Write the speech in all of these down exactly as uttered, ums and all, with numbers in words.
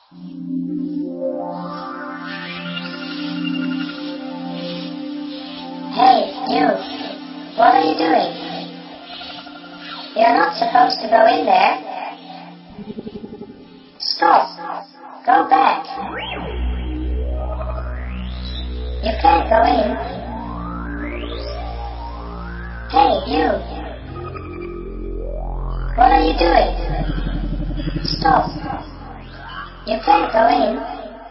Hey, you! What are you doing? You're not supposed to go in there. Stop! Go back! You can't go in. Hey, you! What are you doing? Stop! You can't go in.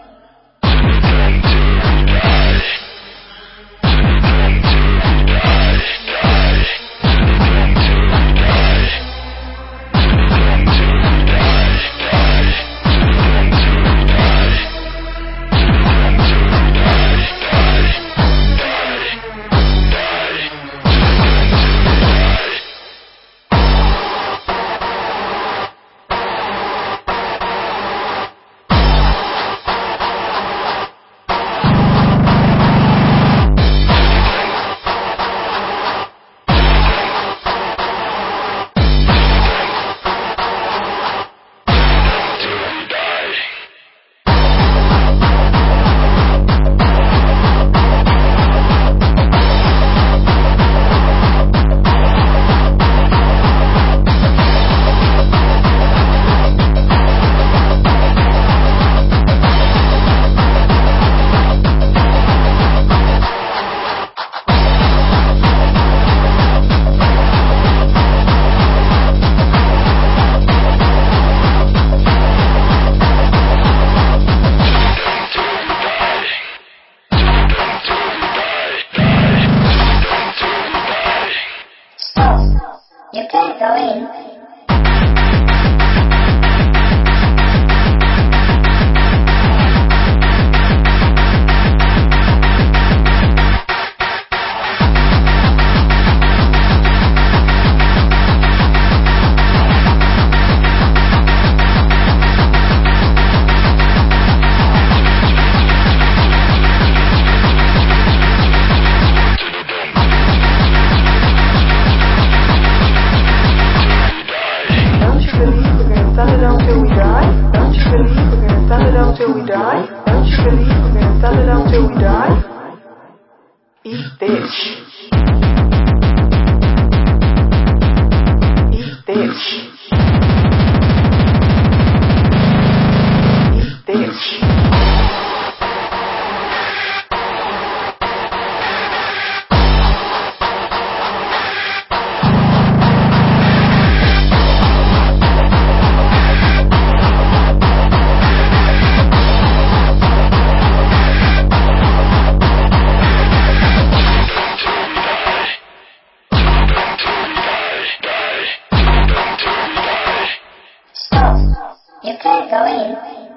You can't go in. Until we die? Don't you believe we're gonna sell it until we die? Don't you believe we're gonna sell it until we die? Eat this. Eat this. Eat this. You can't go in.